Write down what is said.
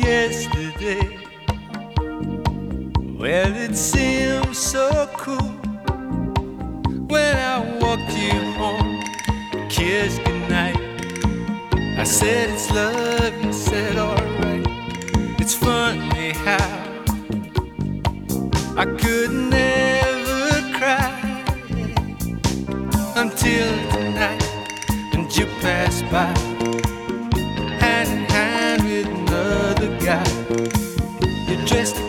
yesterday. Well, it seemed so cool when I walked you home, kissed goodnight. I said it's love, you said alright. It's funny how I could never cry until tonight, and you passed by, hand in hand with another guy. You dressed